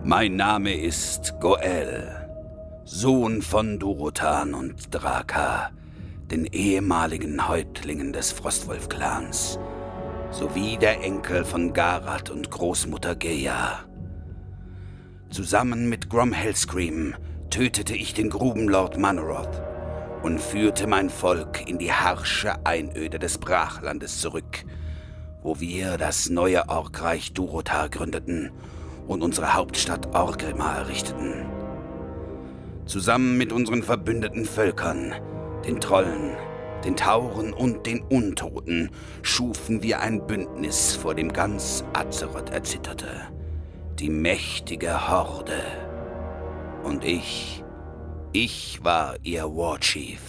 Mein Name ist Go'el, Sohn von Durotan und Draka, den ehemaligen Häuptlingen des Frostwolf-Clans, sowie der Enkel von Garat und Großmutter Geja. Zusammen mit Grom Hellscream tötete ich den Grubenlord Manoroth und führte mein Volk in die harsche Einöde des Brachlandes zurück, wo wir das neue Orkreich Durotar gründeten und unsere Hauptstadt Orgrimmar errichteten. Zusammen mit unseren verbündeten Völkern, den Trollen, den Tauren und den Untoten, schufen wir ein Bündnis, vor dem ganz Azeroth erzitterte. Die mächtige Horde. Und ich war ihr Warchief.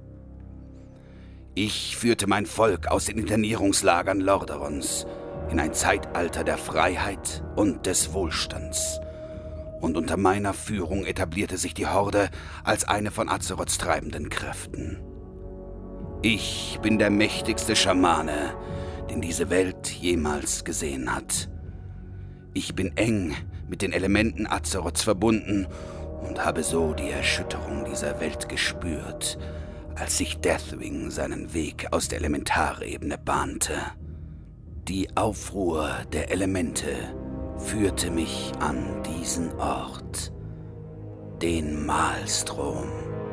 Ich führte mein Volk aus den Internierungslagern Lordaerons in ein Zeitalter der Freiheit und des Wohlstands. Und unter meiner Führung etablierte sich die Horde als eine von Azeroths treibenden Kräften. Ich bin der mächtigste Schamane, den diese Welt jemals gesehen hat. Ich bin eng mit den Elementen Azeroths verbunden und habe so die Erschütterung dieser Welt gespürt, als sich Deathwing seinen Weg aus der Elementarebene bahnte. Die Aufruhr der Elemente führte mich an diesen Ort, den Maelstrom.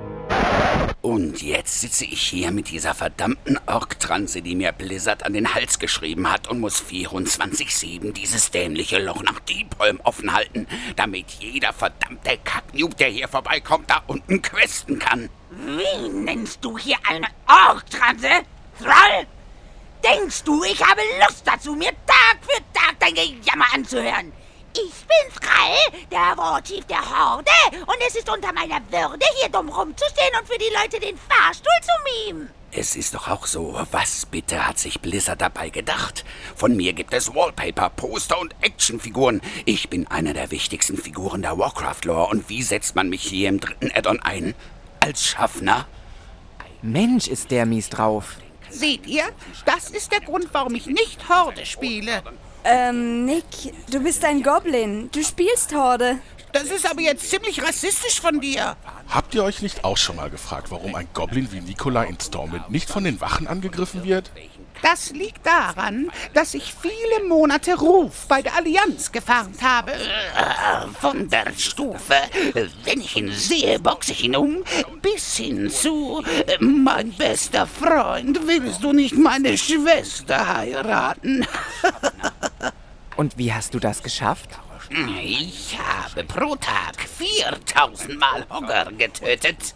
Und jetzt sitze ich hier mit dieser verdammten Ork-Transe, die mir Blizzard an den Hals geschrieben hat und muss 24/7 dieses dämliche Loch nach Deepholm offen halten, damit jeder verdammte Kacknoob, der hier vorbeikommt, da unten questen kann. Wie nennst du hier eine Ork-Transe? Thrall? Denkst du, ich habe Lust dazu, mir Tag für Tag dein Gejammer anzuhören? Ich bin Thrall, der Warchief der Horde, und es ist unter meiner Würde, hier dumm rumzustehen und für die Leute den Fahrstuhl zu mimen. Es ist doch auch so, was bitte hat sich Blizzard dabei gedacht? Von mir gibt es Wallpaper, Poster und Actionfiguren. Ich bin einer der wichtigsten Figuren der Warcraft-Lore. Und wie setzt man mich hier im 3. Add-on ein? Als Schaffner? Mensch, ist der mies drauf. Seht ihr? Das ist der Grund, warum ich nicht Horde spiele. Nick, du bist ein Goblin. Du spielst Horde. Das ist aber jetzt ziemlich rassistisch von dir. Habt ihr euch nicht auch schon mal gefragt, warum ein Goblin wie Nikolai in Stormwind nicht von den Wachen angegriffen wird? Das liegt daran, dass ich viele Monate Ruf bei der Allianz gefarmt habe. Von der Stufe, wenn ich ihn sehe, boxe ich ihn um, bis hin zu, mein bester Freund, willst du nicht meine Schwester heiraten? Und wie hast du das geschafft? Ich habe pro Tag 4000 Mal Hogger getötet.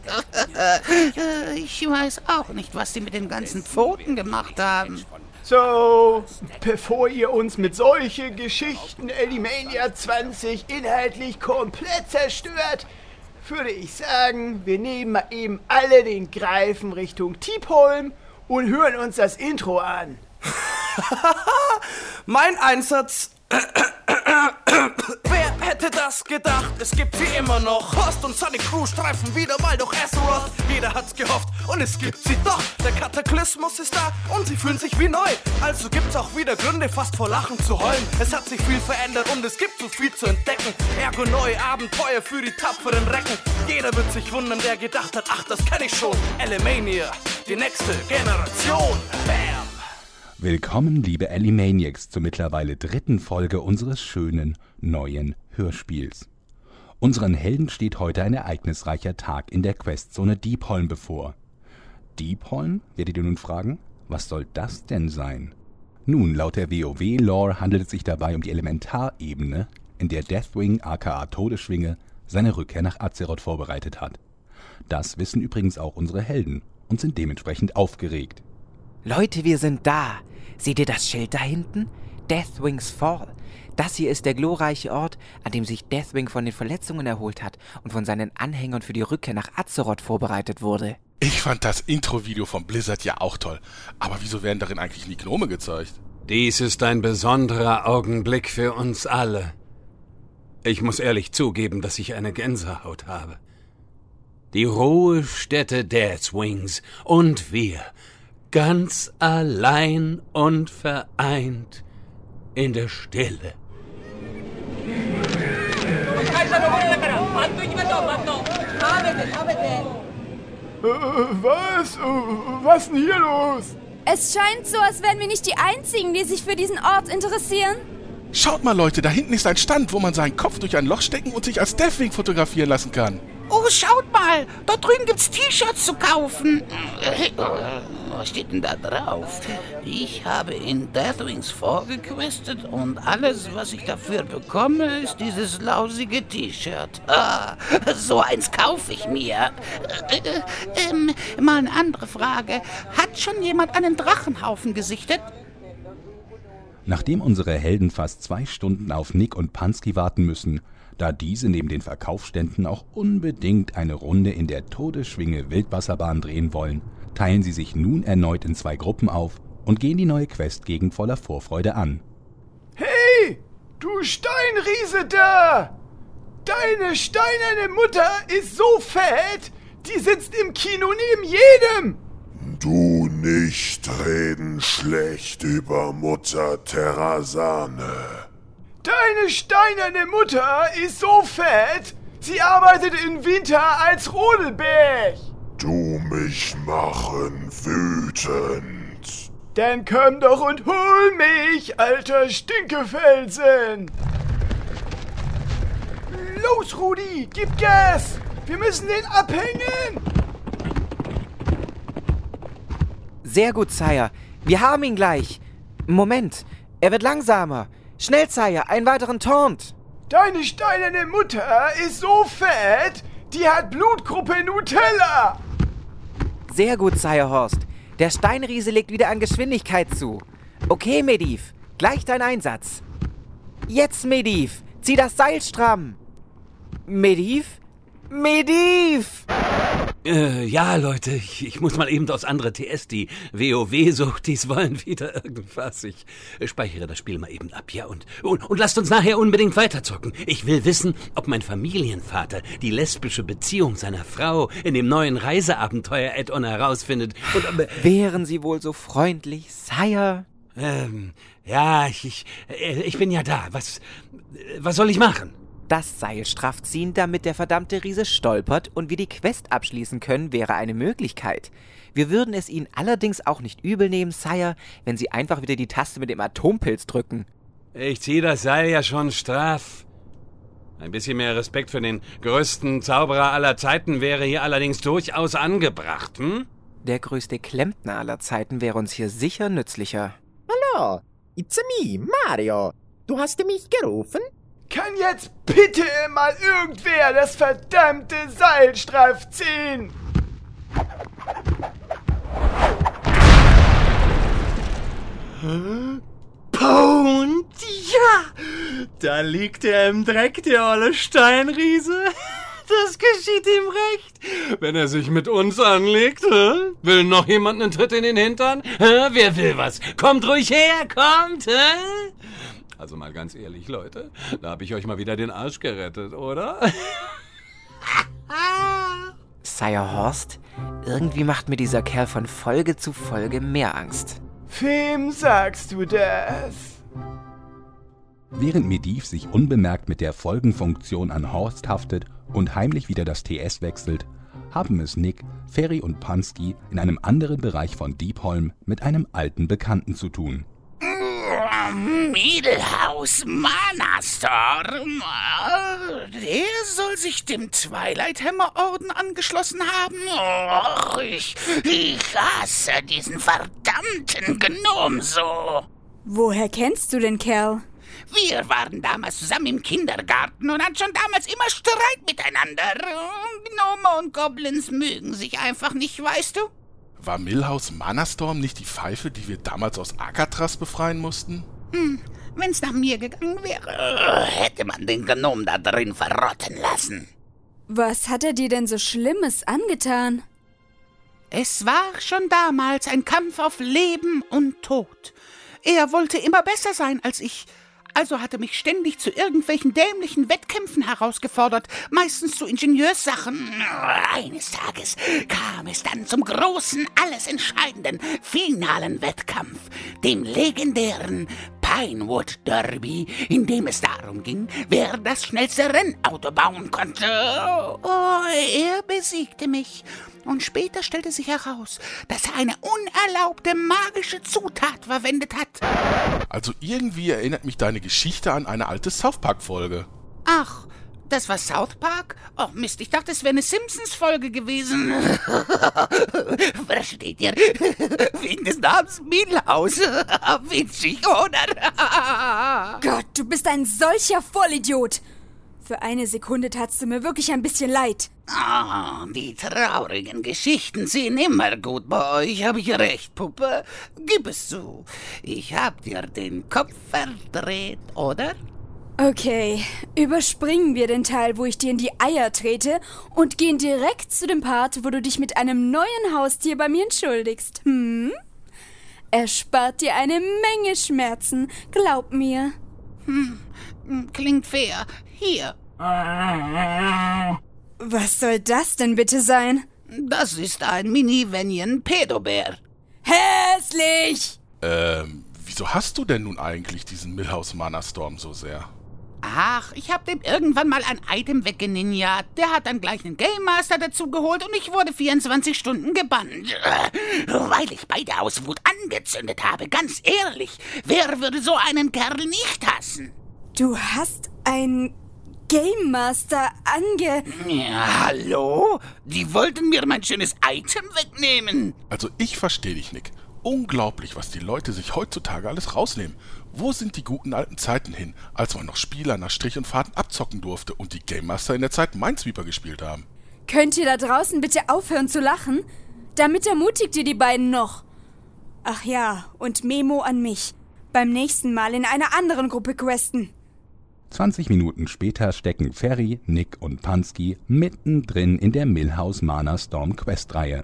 Ich weiß auch nicht, was die mit den ganzen Pfoten gemacht haben. So, bevor ihr uns mit solchen Geschichten Elimania 20 inhaltlich komplett zerstört, würde ich sagen, wir nehmen mal eben alle den Greifen Richtung Deepholm und hören uns das Intro an. Mein Einsatz... Wer hätte das gedacht? Es gibt sie immer noch. Horst und seine Crew streifen wieder mal durch Azeroth. Jeder hat's gehofft und es gibt sie doch. Der Kataklysmus ist da und sie fühlen sich wie neu. Also gibt's auch wieder Gründe, fast vor Lachen zu heulen. Es hat sich viel verändert und es gibt so viel zu entdecken. Ergo neue Abenteuer für die tapferen Recken. Jeder wird sich wundern, der gedacht hat, ach, das kenn ich schon. Elemania, die nächste Generation. Bam! Willkommen, liebe Elimaniacs, zur mittlerweile 3. Folge unseres schönen, neuen Hörspiels. Unseren Helden steht heute ein ereignisreicher Tag in der Questzone Deepholm bevor. Deepholm, werdet ihr nun fragen? Was soll das denn sein? Nun, laut der WoW-Lore handelt es sich dabei um die Elementarebene, in der Deathwing aka Todesschwinge seine Rückkehr nach Azeroth vorbereitet hat. Das wissen übrigens auch unsere Helden und sind dementsprechend aufgeregt. Leute, wir sind da. Seht ihr das Schild da hinten? Deathwings Fall. Das hier ist der glorreiche Ort, an dem sich Deathwing von den Verletzungen erholt hat und von seinen Anhängern für die Rückkehr nach Azeroth vorbereitet wurde. Ich fand das Intro-Video von Blizzard ja auch toll. Aber wieso werden darin eigentlich nie Gnome gezeigt? Dies ist ein besonderer Augenblick für uns alle. Ich muss ehrlich zugeben, dass ich eine Gänsehaut habe. Die Ruhestätte Deathwings und wir, ganz allein und vereint in der Stille. Was denn hier los? Es scheint so, als wären wir nicht die Einzigen, die sich für diesen Ort interessieren. Schaut mal, Leute, da hinten ist ein Stand, wo man seinen Kopf durch ein Loch stecken und sich als Deathwing fotografieren lassen kann. Oh, schaut mal, dort drüben gibt's T-Shirts zu kaufen. Was steht denn da drauf? Ich habe in Deathwings vorgequestet und alles, was ich dafür bekomme, ist dieses lausige T-Shirt. So eins kaufe ich mir. Mal eine andere Frage. Hat schon jemand einen Drachenhaufen gesichtet? Nachdem unsere Helden fast 2 Stunden auf Nick und Pansky warten müssen, da diese neben den Verkaufsständen auch unbedingt eine Runde in der Todesschwinge Wildwasserbahn drehen wollen, teilen sie sich nun erneut in 2 Gruppen auf und gehen die neue Questgegend voller Vorfreude an. Hey, du Steinriese da! Deine steinerne Mutter ist so fett, die sitzt im Kino neben jedem! Du nicht reden schlecht über Mutter Terrasane. Deine steinerne Mutter ist so fett, sie arbeitet im Winter als Rodelberg. Du mich machen wütend. Dann komm doch und hol mich, alter Stinkefelsen. Los, Rudi, gib Gas. Wir müssen den abhängen. Sehr gut, Sire. Wir haben ihn gleich. Moment, er wird langsamer. Schnell, Sire, einen weiteren Taunt. Deine steinerne Mutter ist so fett, die hat Blutgruppe Nutella. Sehr gut, Sire Horst. Der Steinriese legt wieder an Geschwindigkeit zu. Okay, Medivh, gleich dein Einsatz. Jetzt, Medivh, zieh das Seil stramm. Medivh? Medivh! Ja, Leute, ich muss mal eben aufs andere TS. Die WoW-Suchtis wollen wieder irgendwas. Ich speichere das Spiel mal eben ab, ja? Und lasst uns nachher unbedingt weiterzocken. Ich will wissen, ob mein Familienvater die lesbische Beziehung seiner Frau in dem neuen Reiseabenteuer-Add-on herausfindet. Und wären Sie wohl so freundlich, Sire? Ja, ich bin ja da. Was soll ich machen? Das Seil straff ziehen, damit der verdammte Riese stolpert und wir die Quest abschließen können, wäre eine Möglichkeit. Wir würden es Ihnen allerdings auch nicht übel nehmen, Sire, wenn Sie einfach wieder die Taste mit dem Atompilz drücken. Ich ziehe das Seil ja schon straff. Ein bisschen mehr Respekt für den größten Zauberer aller Zeiten wäre hier allerdings durchaus angebracht, hm? Der größte Klempner aller Zeiten wäre uns hier sicher nützlicher. Hallo, it's me, Mario. Du hast mich gerufen? Kann jetzt bitte mal irgendwer das verdammte Seil straff ziehen? Pound, ja! Da liegt er im Dreck, der olle Steinriese. Das geschieht ihm recht. Wenn er sich mit uns anlegt, will noch jemand einen Tritt in den Hintern? Wer will was? Kommt ruhig her, kommt! Also mal ganz ehrlich, Leute, da habe ich euch mal wieder den Arsch gerettet, oder? Sire Horst, irgendwie macht mir dieser Kerl von Folge zu Folge mehr Angst. Wem sagst du das? Während Medivh sich unbemerkt mit der Folgenfunktion an Horst haftet und heimlich wieder das TS wechselt, haben es Nick, Ferry und Pansky in einem anderen Bereich von Deepholm mit einem alten Bekannten zu tun. Miedelhaus Manastorm. Der soll sich dem Twilight-Hammer-Orden angeschlossen haben. Oh, ich hasse diesen verdammten Gnom so. Woher kennst du den Kerl? Wir waren damals zusammen im Kindergarten und hatten schon damals immer Streit miteinander. Gnome und Goblins mögen sich einfach nicht, weißt du? War Milhouse Manastorm nicht die Pfeife, die wir damals aus Alcatraz befreien mussten? Wenn's nach mir gegangen wäre, hätte man den Gnom da drin verrotten lassen. Was hat er dir denn so Schlimmes angetan? Es war schon damals ein Kampf auf Leben und Tod. Er wollte immer besser sein als ich. Also hatte mich ständig zu irgendwelchen dämlichen Wettkämpfen herausgefordert, meistens zu Ingenieurssachen. Eines Tages kam es dann zum großen, alles entscheidenden, finalen Wettkampf, dem legendären Pinewood Derby, in dem es darum ging, wer das schnellste Rennauto bauen konnte. Oh, er besiegte mich. Und später stellte sich heraus, dass er eine unerlaubte magische Zutat verwendet hat. Also irgendwie erinnert mich deine Geschichte an eine alte South Park-Folge. Ach, das war South Park? Oh Mist, ich dachte, es wäre eine Simpsons-Folge gewesen. Versteht ihr? Wegen des Namens Milhouse. Witzig, oder? Gott, du bist ein solcher Vollidiot. Für eine Sekunde tatst du mir wirklich ein bisschen leid. Ah, die traurigen Geschichten sind immer gut bei euch, habe ich recht, Puppe? Gib es zu. Ich hab dir den Kopf verdreht, oder? Okay, überspringen wir den Teil, wo ich dir in die Eier trete und gehen direkt zu dem Part, wo du dich mit einem neuen Haustier bei mir entschuldigst. Erspart dir eine Menge Schmerzen, glaub mir. Klingt fair. Hier. Was soll das denn bitte sein? Das ist ein Mini-Venian-Pedobär. Hässlich! Wieso hast du denn nun eigentlich diesen Milhouse Mana Storm so sehr? Ach, ich hab dem irgendwann mal ein Item weggeninjat. Der hat dann gleich einen Game Master dazu geholt und ich wurde 24 Stunden gebannt. Weil ich beide aus Wut angezündet habe, ganz ehrlich. Wer würde so einen Kerl nicht hassen? Du hast ein Game Master Ja, hallo? Die wollten mir mein schönes Item wegnehmen. Also ich verstehe dich, Nick. Unglaublich, was die Leute sich heutzutage alles rausnehmen. Wo sind die guten alten Zeiten hin, als man noch Spieler nach Strich und Faden abzocken durfte und die Game Master in der Zeit Minesweeper gespielt haben? Könnt ihr da draußen bitte aufhören zu lachen? Damit ermutigt ihr die beiden noch. Ach ja, und Memo an mich. Beim nächsten Mal in einer anderen Gruppe questen. 20 Minuten später stecken Ferry, Nick und Pansky mittendrin in der Milhouse Mana Storm Quest-Reihe.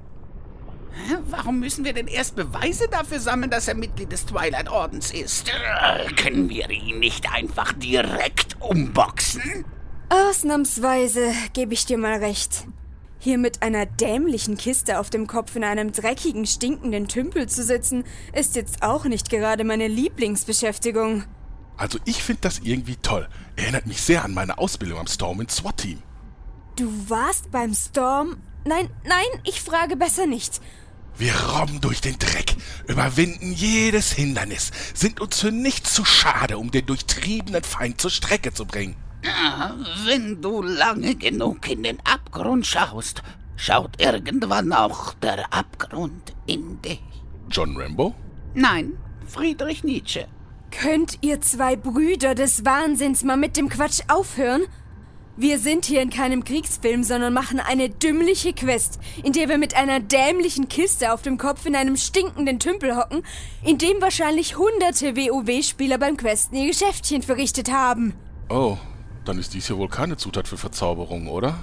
Warum müssen wir denn erst Beweise dafür sammeln, dass er Mitglied des Twilight Ordens ist? Können wir ihn nicht einfach direkt umboxen? Ausnahmsweise gebe ich dir mal recht. Hier mit einer dämlichen Kiste auf dem Kopf in einem dreckigen, stinkenden Tümpel zu sitzen, ist jetzt auch nicht gerade meine Lieblingsbeschäftigung. Also ich finde das irgendwie toll. Erinnert mich sehr an meine Ausbildung am Storm SWAT-Team. Du warst beim Storm? Nein, ich frage besser nicht. Wir robben durch den Dreck, überwinden jedes Hindernis, sind uns für nichts zu schade, um den durchtriebenen Feind zur Strecke zu bringen. Wenn du lange genug in den Abgrund schaust, schaut irgendwann auch der Abgrund in dich. John Rambo? Nein, Friedrich Nietzsche. Könnt ihr zwei Brüder des Wahnsinns mal mit dem Quatsch aufhören? Wir sind hier in keinem Kriegsfilm, sondern machen eine dümmliche Quest, in der wir mit einer dämlichen Kiste auf dem Kopf in einem stinkenden Tümpel hocken, in dem wahrscheinlich hunderte WoW-Spieler beim Questen ihr Geschäftchen verrichtet haben. Oh, dann ist dies hier wohl keine Zutat für Verzauberung, oder?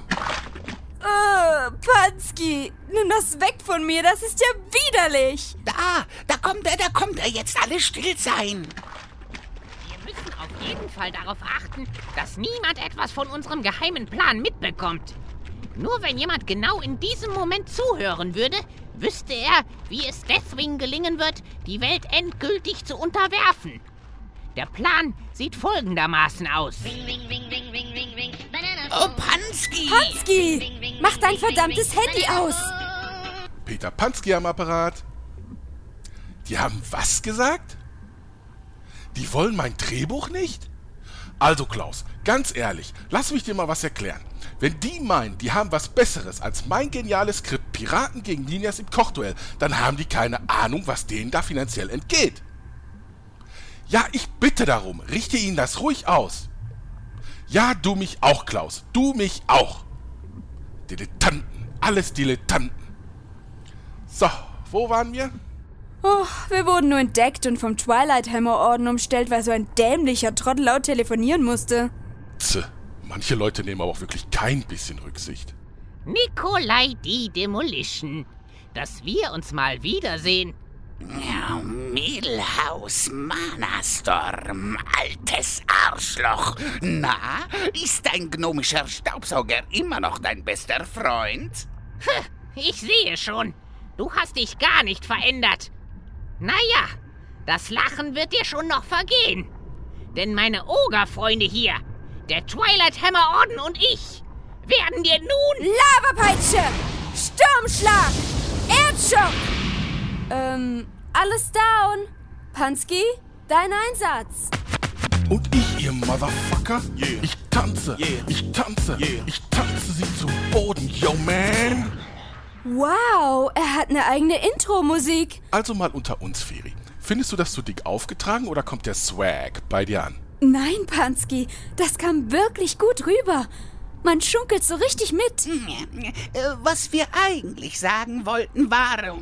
Pansky, nimm das weg von mir, das ist ja widerlich. Da kommt er, jetzt alle still sein. Wir müssen auf jeden Fall darauf achten, dass niemand etwas von unserem geheimen Plan mitbekommt. Nur wenn jemand genau in diesem Moment zuhören würde, wüsste er, wie es Deathwing gelingen wird, die Welt endgültig zu unterwerfen. Der Plan sieht folgendermaßen aus. Oh, Pansky! Pansky! Mach dein verdammtes Handy aus! Peter Pansky am Apparat. Die haben was gesagt? Die wollen mein Drehbuch nicht? Also Klaus, ganz ehrlich, lass mich dir mal was erklären. Wenn die meinen, die haben was Besseres als mein geniales Skript Piraten gegen Ninjas im Kochduell, dann haben die keine Ahnung, was denen da finanziell entgeht. Ja, ich bitte darum, richte ihnen das ruhig aus. Ja, du mich auch, Klaus, du mich auch. Dilettanten, alles Dilettanten. So, wo waren wir? Oh, wir wurden nur entdeckt und vom Twilight Hammer Orden umstellt, weil so ein dämlicher Trottel laut telefonieren musste. Manche Leute nehmen aber auch wirklich kein bisschen Rücksicht. Nikolai die Demolition. Dass wir uns mal wiedersehen. Ja, Milhouse Mana Storm, altes Arschloch. Na, ist dein gnomischer Staubsauger immer noch dein bester Freund? Ich sehe schon. Du hast dich gar nicht verändert. Naja, Das Lachen wird dir schon noch vergehen. Denn meine Ogerfreunde hier, der Twilight Hammer Orden und ich, werden dir nun... Lavapeitsche! Sturmschlag! Erdschock! Alles down. Pansky, dein Einsatz. Und ich, ihr Motherfucker, ich tanze, ich tanze, ich tanze sie zu Boden, yo man. Wow, er hat eine eigene Intro-Musik. Also mal unter uns, Feri. Findest du das zu dick aufgetragen oder kommt der Swag bei dir an? Nein, Pansky, das kam wirklich gut rüber. Man schunkelt so richtig mit. Was wir eigentlich sagen wollten war...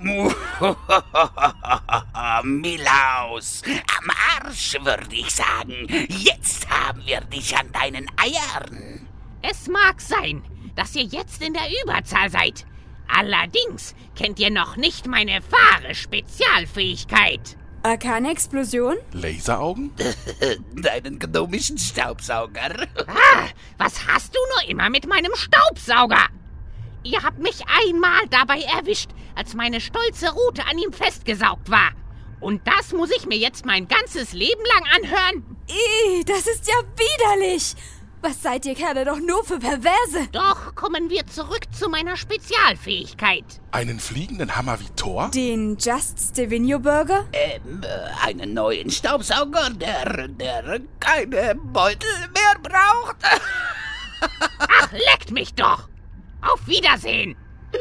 Milaus, am Arsch würde ich sagen. Jetzt haben wir dich an deinen Eiern. Es mag sein, dass ihr jetzt in der Überzahl seid. Allerdings kennt ihr noch nicht meine wahre Spezialfähigkeit. Arkane-Explosion? Laseraugen? Deinen gnomischen Staubsauger. Was hast du nur immer mit meinem Staubsauger? Ihr habt mich einmal dabei erwischt, als meine stolze Rute an ihm festgesaugt war. Und das muss ich mir jetzt mein ganzes Leben lang anhören? Das ist ja widerlich. Was seid ihr Kerle doch nur für Perverse? Doch kommen wir zurück zu meiner Spezialfähigkeit. Einen fliegenden Hammer wie Thor? Den Just Stevino Burger? Einen neuen Staubsauger, der keine Beutel mehr braucht. Ach, leckt mich doch! Auf Wiedersehen!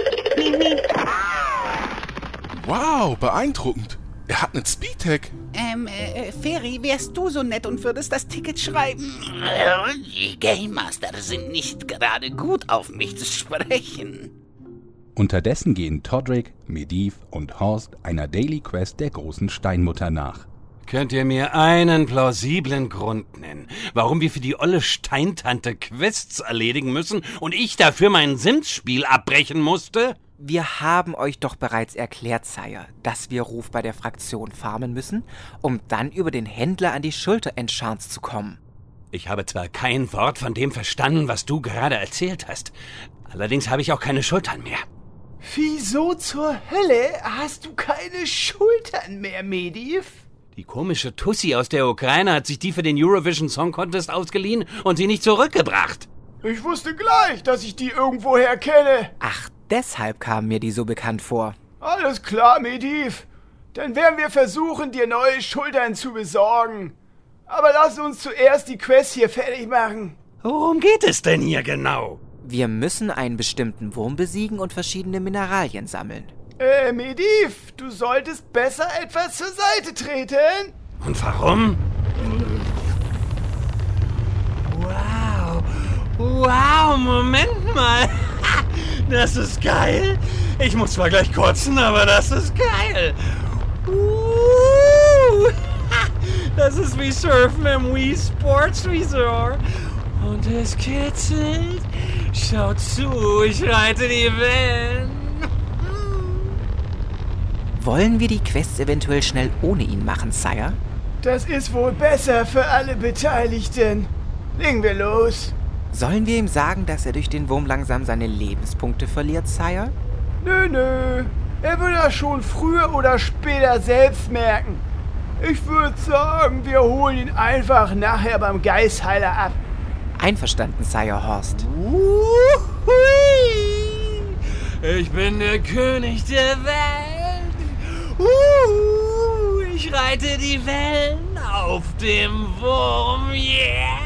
Wow, beeindruckend. Er hat einen Speedtag. Feri, wärst du so nett und würdest das Ticket schreiben? Die Game Master sind nicht gerade gut auf mich zu sprechen. Unterdessen gehen Todrick, Medivh und Horst einer Daily Quest der großen Steinmutter nach. Könnt ihr mir einen plausiblen Grund nennen, warum wir für die olle Steintante Quests erledigen müssen und ich dafür mein Sims-Spiel abbrechen musste? Wir haben euch doch bereits erklärt, Sire, dass wir Ruf bei der Fraktion farmen müssen, um dann über den Händler an die Schulter-Enchants zu kommen. Ich habe zwar kein Wort von dem verstanden, was du gerade erzählt hast. Allerdings habe ich auch keine Schultern mehr. Wieso zur Hölle hast du keine Schultern mehr, Medivh? Die komische Tussi aus der Ukraine hat sich die für den Eurovision Song Contest ausgeliehen und sie nicht zurückgebracht. Ich wusste gleich, dass ich die irgendwoher kenne. Ach, deshalb kam mir die so bekannt vor. Alles klar, Medivh. Dann werden wir versuchen, dir neue Schultern zu besorgen. Aber lass uns zuerst die Quest hier fertig machen. Worum geht es denn hier genau? Wir müssen einen bestimmten Wurm besiegen und verschiedene Mineralien sammeln. Medivh, du solltest besser etwas zur Seite treten. Und warum? Wow, Moment mal. Das ist geil. Ich muss zwar gleich kotzen, aber das ist geil. Das ist wie Surfen im Wii Sports Resort. Und es kitzelt. Schaut zu, ich reite die Wellen. Wollen wir die Quests eventuell schnell ohne ihn machen, Sire? Das ist wohl besser für alle Beteiligten. Legen wir los. Sollen wir ihm sagen, dass er durch den Wurm langsam seine Lebenspunkte verliert, Sire? Nö. Er wird das schon früher oder später selbst merken. Ich würde sagen, wir holen ihn einfach nachher beim Geistheiler ab. Einverstanden, Sire Horst. Ich bin der König der Welt. Ich reite die Wellen auf dem Wurm, yeah!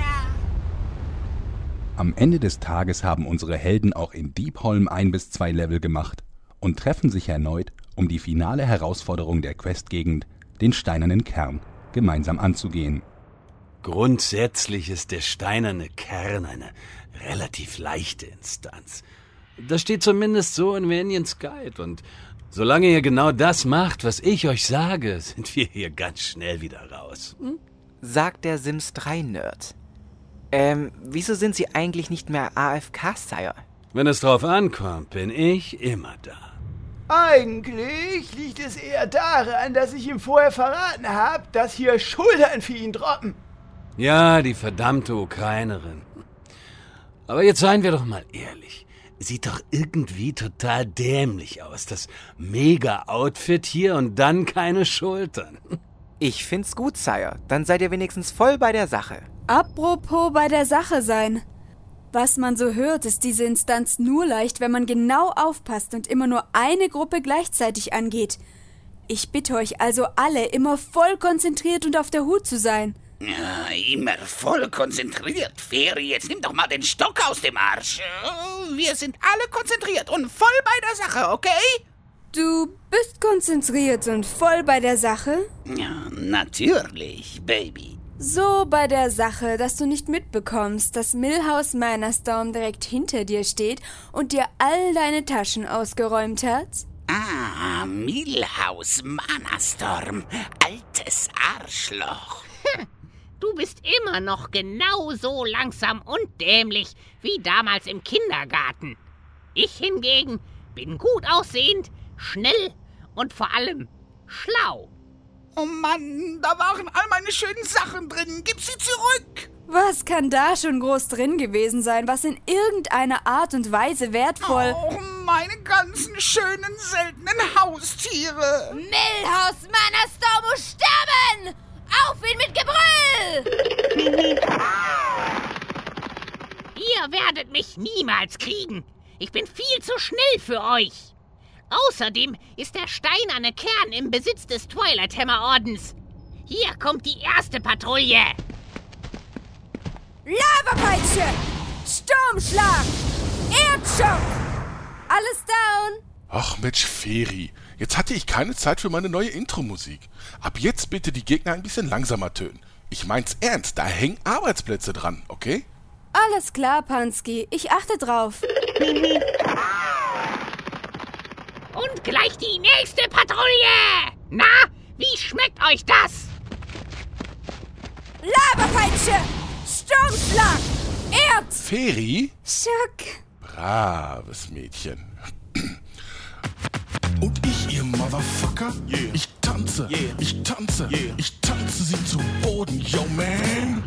Am Ende des Tages haben unsere Helden auch in Deepholm 1 bis 2 Level gemacht und treffen sich erneut, um die finale Herausforderung der Questgegend, den steinernen Kern, gemeinsam anzugehen. Grundsätzlich ist der steinerne Kern eine relativ leichte Instanz. Das steht zumindest so in Vanians Guide und solange ihr genau das macht, was ich euch sage, sind wir hier ganz schnell wieder raus. Sagt der Sims 3-Nerd. Wieso sind Sie eigentlich nicht mehr AFK, Sire? Wenn es drauf ankommt, bin ich immer da. Eigentlich liegt es eher daran, dass ich ihm vorher verraten habe, dass hier Schultern für ihn droppen. Ja, die verdammte Ukrainerin. Aber jetzt seien wir doch mal ehrlich. Sieht doch irgendwie total dämlich aus. Das Mega-Outfit hier und dann keine Schultern. Ich find's gut, Sire. Dann seid ihr wenigstens voll bei der Sache. Apropos bei der Sache sein. Was man so hört, ist diese Instanz nur leicht, wenn man genau aufpasst und immer nur eine Gruppe gleichzeitig angeht. Ich bitte euch also alle, immer voll konzentriert und auf der Hut zu sein. Ja, immer voll konzentriert. Feri, jetzt nimm doch mal den Stock aus dem Arsch. Wir sind alle konzentriert und voll bei der Sache, okay? Du bist konzentriert und voll bei der Sache? Ja, natürlich, Baby. So bei der Sache, dass du nicht mitbekommst, dass Milhouse Manerstorm direkt hinter dir steht und dir all deine Taschen ausgeräumt hat? Ah, Milhouse Manerstorm, altes Arschloch. Du bist immer noch genauso langsam und dämlich wie damals im Kindergarten. Ich hingegen bin gut aussehend, schnell und vor allem schlau. Oh Mann, da waren all meine schönen Sachen drin. Gib sie zurück! Was kann da schon groß drin gewesen sein, was in irgendeiner Art und Weise wertvoll... Oh, meine ganzen schönen, seltenen Haustiere! Milhouse Manerstorm muss sterben! Auf ihn mit Gebrüll! Ihr werdet mich niemals kriegen. Ich bin viel zu schnell für euch. Außerdem ist der steinerne Kern im Besitz des Twilight Hammer Ordens. Hier kommt die erste Patrouille. Lavapeitsche! Sturmschlag! Erdschock! Alles down! Ach Mensch, Feri, jetzt hatte ich keine Zeit für meine neue Intro-Musik. Ab jetzt bitte die Gegner ein bisschen langsamer tönen. Ich mein's ernst, da hängen Arbeitsplätze dran, okay? Alles klar, Pansky, ich achte drauf. Und gleich die nächste Patrouille! Na, wie schmeckt euch das? Lavapeitsche! Sturmschlag! Feri? Schock! Braves Mädchen. Und ich, ihr Motherfucker, ich tanze, ich tanze, ich tanze sie zu Boden, yo man.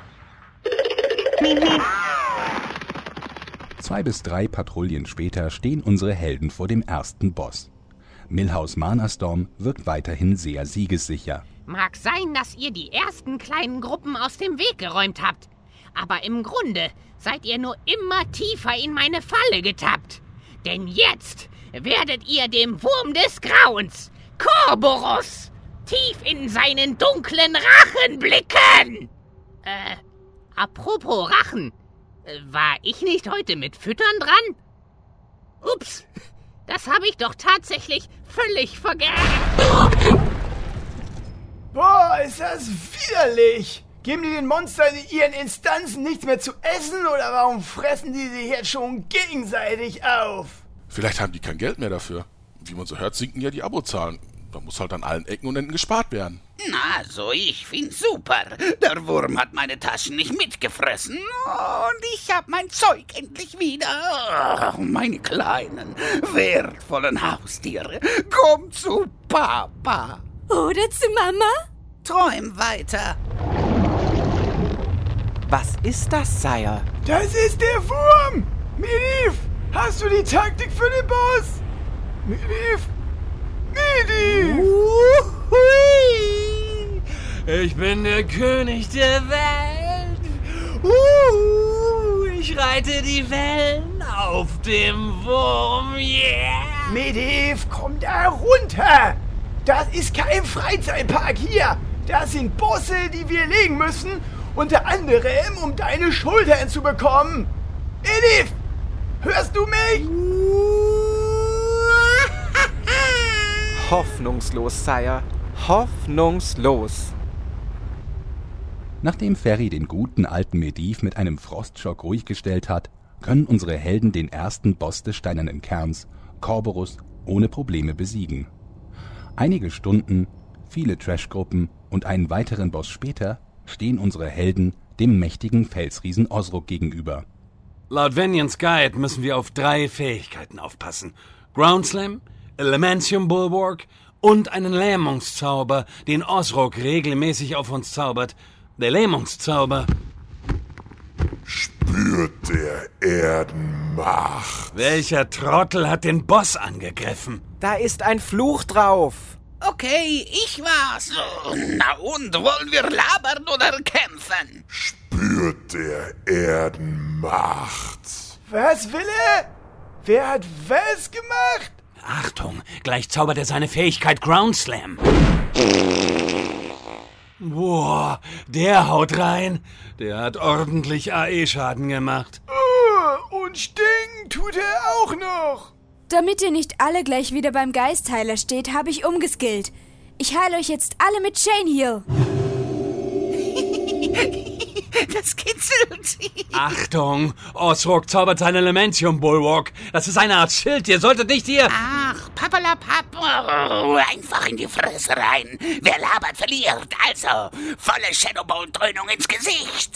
2 bis 3 Patrouillen später stehen unsere Helden vor dem ersten Boss. Milhouse Manerstorm wirkt weiterhin sehr siegessicher. Mag sein, dass ihr die ersten kleinen Gruppen aus dem Weg geräumt habt. Aber im Grunde seid ihr nur immer tiefer in meine Falle getappt. Denn jetzt werdet ihr dem Wurm des Grauens, Corborus, tief in seinen dunklen Rachen blicken. Apropos Rachen. War ich nicht heute mit Füttern dran? Ups, das habe ich doch tatsächlich völlig vergessen. Boah, ist das widerlich! Geben die den Monstern in ihren Instanzen nichts mehr zu essen oder warum fressen die sich jetzt schon gegenseitig auf? Vielleicht haben die kein Geld mehr dafür. Wie man so hört, sinken ja die Abozahlen. Da muss halt an allen Ecken und Enden gespart werden. Also, ich find's super. Der Wurm hat meine Taschen nicht mitgefressen. Und ich hab mein Zeug endlich wieder. Ach, meine kleinen, wertvollen Haustiere. Komm zu Papa. Oder zu Mama? Träum weiter. Was ist das, Sire? Das ist der Wurm! Medivh, hast du die Taktik für den Boss? Medivh! Medivh! Ich bin der König der Welt. Ich reite die Wellen auf dem Wurm, yeah! Medivh, komm da runter! Das ist kein Freizeitpark hier! Das sind Bosse, die wir legen müssen, unter anderem, um deine Schultern zu bekommen! Medivh! Hörst du mich? Hoffnungslos, Sire. Hoffnungslos. Nachdem Ferry den guten alten Medivh mit einem Frostschock ruhig gestellt hat, können unsere Helden den ersten Boss des steinernen Kerns, Corborus, ohne Probleme besiegen. Einige Stunden, viele Trashgruppen und einen weiteren Boss später stehen unsere Helden dem mächtigen Felsriesen Osruk gegenüber. Laut Venians Guide müssen wir auf 3 Fähigkeiten aufpassen. Ground Slam, Elementium Bulwark und einen Lähmungszauber, den Osruk regelmäßig auf uns zaubert. Der Lähmungszauber spürt der Erdenmacht. Welcher Trottel hat den Boss angegriffen? Da ist ein Fluch drauf. Okay, ich war's. Na und, wollen wir labern oder kämpfen? Spürt der Erdenmacht. Was will er? Wer hat was gemacht? Achtung, gleich zaubert er seine Fähigkeit Ground Slam. Boah, der haut rein. Der hat ordentlich AE-Schaden gemacht. Und stinken tut er auch noch. Damit ihr nicht alle gleich wieder beim Geistheiler steht, habe ich umgeskillt. Ich heile euch jetzt alle mit Chain Heal. Das kitzelt. Achtung, Osrock zaubert sein Elementium Bulwark. Das ist eine Art Schild, ihr solltet nicht hier... Ach, Pappalapapp. Einfach in die Fresse rein. Wer labert, verliert. Also, volle Shadowbolt-Dröhnung ins Gesicht.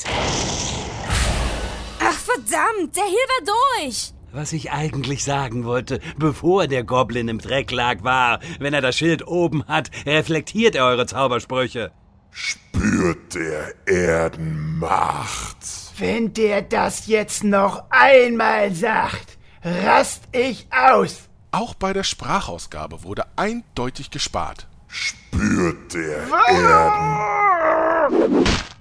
Ach verdammt, der Heal war durch. Was ich eigentlich sagen wollte, bevor der Goblin im Dreck lag, war, wenn er das Schild oben hat, reflektiert er eure Zaubersprüche. Spürt der Erdenmacht. Wenn der das jetzt noch einmal sagt, rast ich aus. Auch bei der Sprachausgabe wurde eindeutig gespart. Spürt der Erden...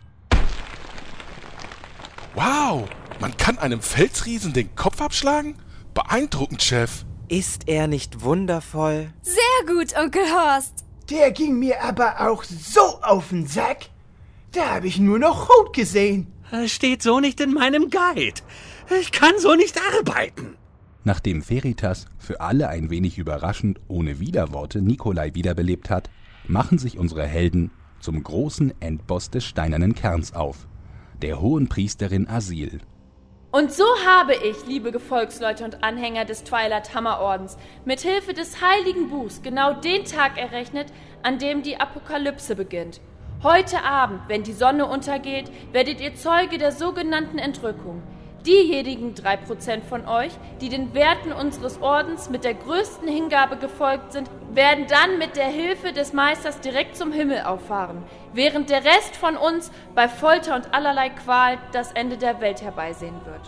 Wow, man kann einem Felsriesen den Kopf abschlagen? Beeindruckend, Chef. Ist er nicht wundervoll? Sehr gut, Onkel Horst. Der ging mir aber auch so auf den Sack. Da habe ich nur noch rot gesehen. Das steht so nicht in meinem Guide. Ich kann so nicht arbeiten. Nachdem Veritas für alle ein wenig überraschend ohne Widerworte Nikolai wiederbelebt hat, machen sich unsere Helden zum großen Endboss des Steinernen Kerns auf, der Hohenpriesterin Asil. Und so habe ich, liebe Gefolgsleute und Anhänger des Twilight Hammerordens, mit Hilfe des heiligen Buchs genau den Tag errechnet, an dem die Apokalypse beginnt. Heute Abend, wenn die Sonne untergeht, werdet ihr Zeuge der sogenannten Entrückung. Diejenigen 3% von euch, die den Werten unseres Ordens mit der größten Hingabe gefolgt sind, werden dann mit der Hilfe des Meisters direkt zum Himmel auffahren, während der Rest von uns bei Folter und allerlei Qual das Ende der Welt herbeisehen wird.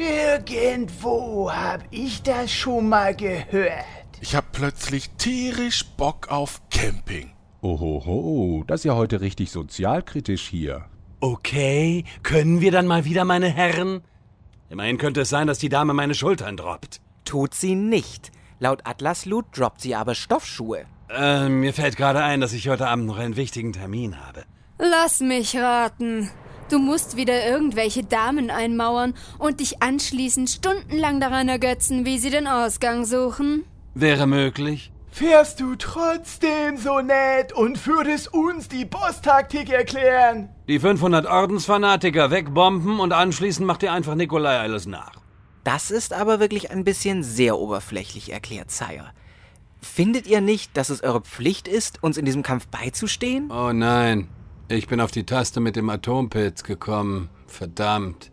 Irgendwo hab ich das schon mal gehört. Ich hab plötzlich tierisch Bock auf Camping. Ohoho, das ist ja heute richtig sozialkritisch hier. Okay, können wir dann mal wieder, meine Herren? Immerhin könnte es sein, dass die Dame meine Schultern droppt. Tut sie nicht. Laut Atlas Loot droppt sie aber Stoffschuhe. Mir fällt gerade ein, dass ich heute Abend noch einen wichtigen Termin habe. Lass mich raten. Du musst wieder irgendwelche Damen einmauern und dich anschließend stundenlang daran ergötzen, wie sie den Ausgang suchen. Wäre möglich. Wärst du trotzdem so nett und würdest uns die Boss-Taktik erklären? Die 500 Ordensfanatiker wegbomben und anschließend macht ihr einfach Nikolai alles nach. Das ist aber wirklich ein bisschen sehr oberflächlich erklärt, Sire. Findet ihr nicht, dass es eure Pflicht ist, uns in diesem Kampf beizustehen? Oh nein, ich bin auf die Taste mit dem Atompilz gekommen. Verdammt.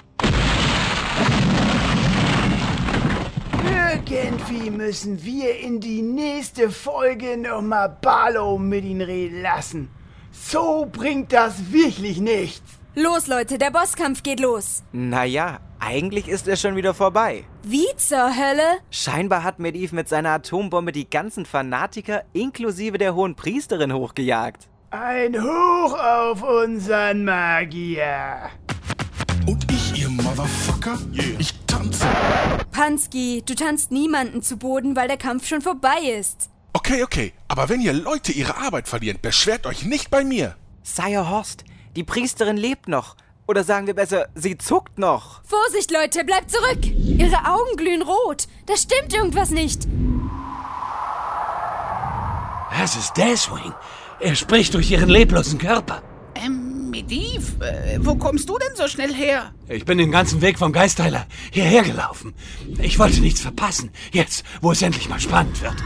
Irgendwie müssen wir in die nächste Folge nochmal Barlow mit ihn reden lassen. So bringt das wirklich nichts. Los, Leute, der Bosskampf geht los. Naja, eigentlich ist er schon wieder vorbei. Wie zur Hölle? Scheinbar hat Medivh mit seiner Atombombe die ganzen Fanatiker inklusive der Hohenpriesterin hochgejagt. Ein Hoch auf unseren Magier. Und ich, ihr Motherfucker? Yeah. Ich tanze. Pansky, du tanzt niemanden zu Boden, weil der Kampf schon vorbei ist. Okay. Aber wenn hier Leute ihre Arbeit verlieren, beschwert euch nicht bei mir. Sire Horst, die Priesterin lebt noch. Oder sagen wir besser, sie zuckt noch. Vorsicht, Leute, bleibt zurück! Ihre Augen glühen rot. Da stimmt irgendwas nicht. Das ist Deathwing. Er spricht durch ihren leblosen Körper. Medivh, wo kommst du denn so schnell her? Ich bin den ganzen Weg vom Geistheiler hierher gelaufen. Ich wollte nichts verpassen. Jetzt, wo es endlich mal spannend wird.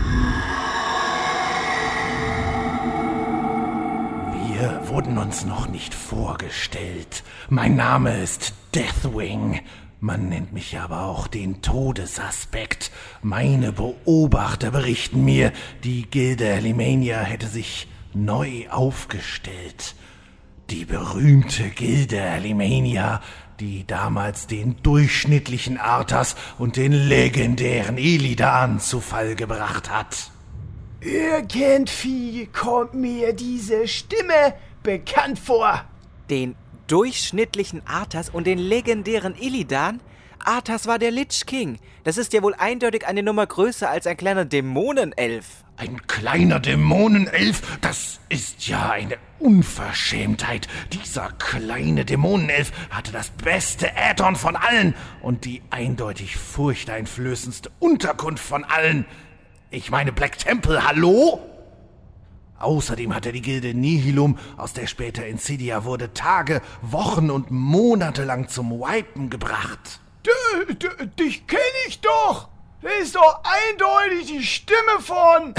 Wir wurden uns noch nicht vorgestellt. Mein Name ist Deathwing. Man nennt mich aber auch den Todesaspekt. Meine Beobachter berichten mir, die Gilde Alimania hätte sich neu aufgestellt. Die berühmte Gilde Alimania, die damals den durchschnittlichen Arthas und den legendären Illidan zu Fall gebracht hat. Irgendwie kommt mir diese Stimme bekannt vor. Den durchschnittlichen Arthas und den legendären Illidan? Arthas war der Lich King. Das ist ja wohl eindeutig eine Nummer größer als ein kleiner Dämonenelf. Ein kleiner Dämonenelf? Das ist ja eine Unverschämtheit. Dieser kleine Dämonenelf hatte das beste Add-on von allen und die eindeutig furchteinflößendste Unterkunft von allen. Ich meine Black Temple, hallo? Außerdem hat er die Gilde Nihilum, aus der später Insidia wurde, Tage, Wochen und Monate lang zum Wipen gebracht. Dich kenn ich doch! Das ist doch eindeutig die Stimme von...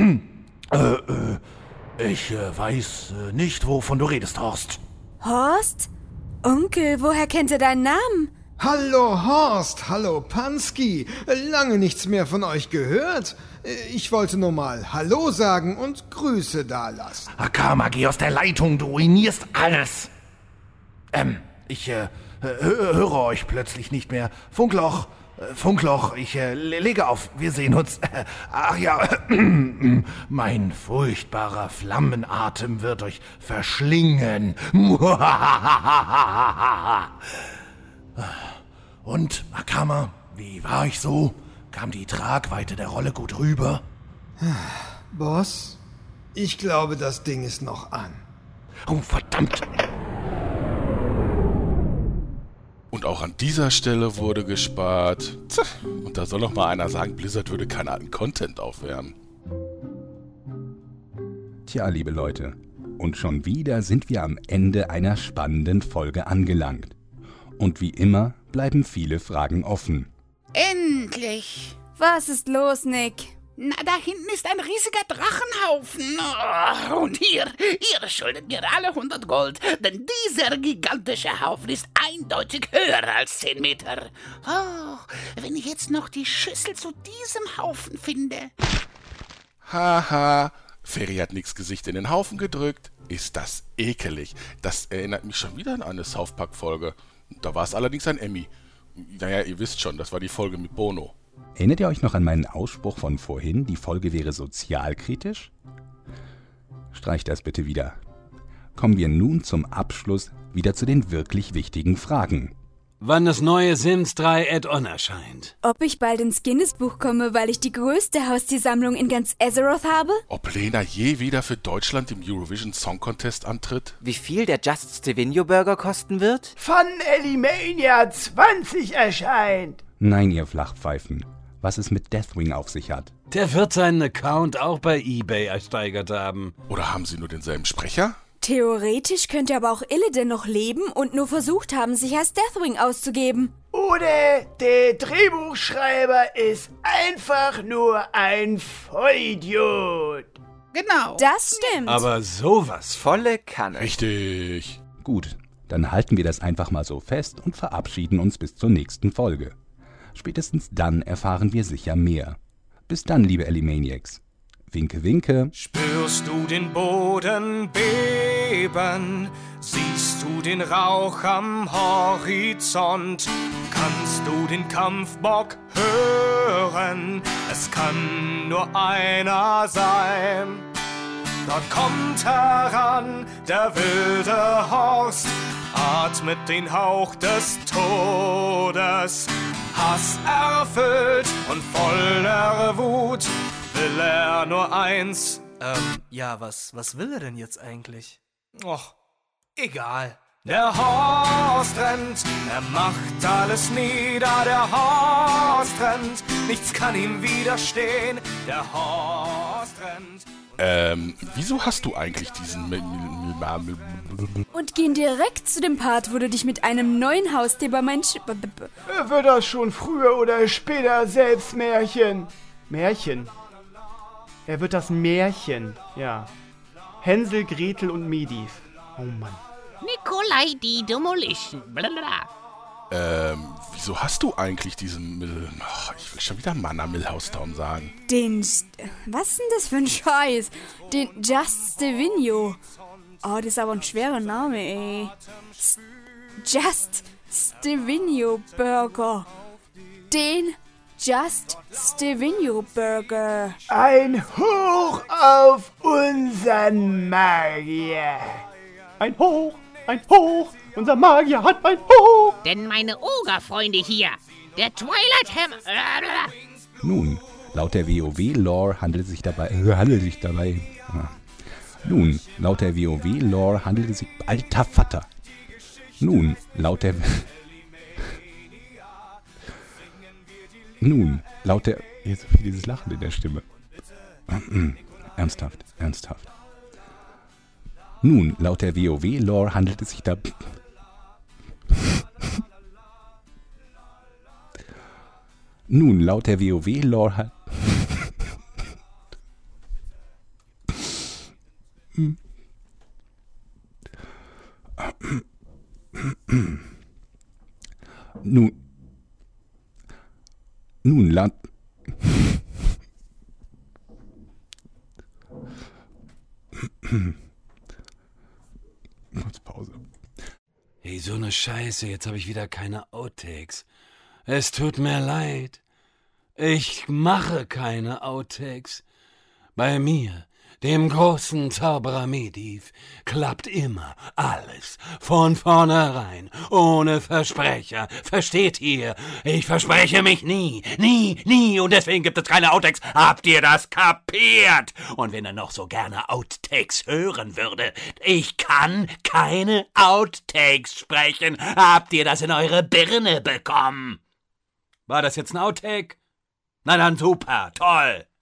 Ich weiß nicht, wovon du redest, Horst. Horst? Onkel, woher kennt er deinen Namen? Hallo Horst, hallo Pansky. Lange nichts mehr von euch gehört. Ich wollte nur mal Hallo sagen und Grüße dalassen. Akama, geh aus der Leitung, du ruinierst alles. Ich höre euch plötzlich nicht mehr. Funkloch, ich lege auf. Wir sehen uns. Ach ja, mein furchtbarer Flammenatem wird euch verschlingen. Und, Akama, wie war ich so? Kam die Tragweite der Rolle gut rüber? Boss, ich glaube, das Ding ist noch an. Oh, verdammt! Und auch an dieser Stelle wurde gespart. Tja, und da soll noch mal einer sagen, Blizzard würde keinen alten Content aufwärmen. Tja, liebe Leute, und schon wieder sind wir am Ende einer spannenden Folge angelangt. Und wie immer bleiben viele Fragen offen. Endlich! Was ist los, Nick? Na, da hinten ist ein riesiger Drachenhaufen. Oh, und ihr schuldet mir alle 100 Gold, denn dieser gigantische Haufen ist eindeutig höher als 10 Meter. Oh, wenn ich jetzt noch die Schlüssel zu diesem Haufen finde. Haha, Ferry hat nix Gesicht in den Haufen gedrückt. Ist das ekelig. Das erinnert mich schon wieder an eine South Park-Folge. Da war es allerdings ein Emmy. Naja, ihr wisst schon, das war die Folge mit Bono. Erinnert ihr euch noch an meinen Ausspruch von vorhin, die Folge wäre sozialkritisch? Streicht das bitte wieder. Kommen wir nun zum Abschluss wieder zu den wirklich wichtigen Fragen. Wann das neue Sims 3 Add-on erscheint. Ob ich bald ins Guinness-Buch komme, weil ich die größte Haustiersammlung in ganz Azeroth habe? Ob Lena je wieder für Deutschland im Eurovision Song Contest antritt? Wie viel der Just Stevino Burger kosten wird? Fun Elimania 20 erscheint. Nein, ihr Flachpfeifen. Was es mit Deathwing auf sich hat. Der wird seinen Account auch bei eBay ersteigert haben. Oder haben sie nur denselben Sprecher? Theoretisch könnte aber auch Illidan noch leben und nur versucht haben, sich als Deathwing auszugeben. Oder der Drehbuchschreiber ist einfach nur ein Vollidiot. Genau. Das stimmt. Aber sowas. Volle Kanne. Richtig. Gut, dann halten wir das einfach mal so fest und verabschieden uns bis zur nächsten Folge. Spätestens dann erfahren wir sicher mehr. Bis dann, liebe Elimaniacs. Winke, winke. Spürst du den Boden beben? Siehst du den Rauch am Horizont? Kannst du den Kampfbock hören? Es kann nur einer sein. Dort kommt heran der wilde Horst, atmet den Hauch des Todes. Hass erfüllt und voller Wut will er nur eins. Ja, was will er denn jetzt eigentlich? Och, egal. Der Horst rennt, er macht alles nieder. Der Horst rennt, nichts kann ihm widerstehen. Der Horst rennt. Wieso hast du eigentlich diesen... Und gehen direkt zu dem Part, wo du dich mit einem neuen Haustier bei meinen Wird das schon früher oder später selbst Märchen? Märchen? Er wird das Märchen, ja. Hänsel, Gretel und Mediv. Oh Mann. Nikolai die Demolition. Blablabla. Wieso hast du eigentlich diesen ich will schon wieder Manna Millhouse-Town sagen. Was ist denn das für ein Scheiß? Den Just Stevino. Oh, das ist aber ein schwerer Name, ey. Just Stevino Burger. Den Just Stevino Burger. Ein Hoch auf unseren Magier. Ein Hoch, unser Magier hat ein Hoch. Denn meine Ogerfreunde hier, der Twilight Hammer... Nun, laut der WoW-Lore handelt es sich dabei... Nun, laut der WoW-Lore handelt es sich... Alter Vater! Nun, laut der... Jetzt so viel dieses Lachen in der Stimme. Ernsthaft. Nun, laut der WoW-Lore handelt es sich da... Nun, laut der WoW-Lore Kurz Pause. Hey, so eine Scheiße, jetzt habe ich wieder keine Outtakes. Es tut mir leid. Ich mache keine Outtakes. Bei mir, dem großen Zauberer Medivh, klappt immer alles von vornherein, ohne Versprecher. Versteht ihr? Ich verspreche mich nie. Und deswegen gibt es keine Outtakes. Habt ihr das kapiert? Und wenn ihr noch so gerne Outtakes hören würdet, ich kann keine Outtakes sprechen. Habt ihr das in eure Birne bekommen? War das jetzt ein Outtake? Na dann super, toll.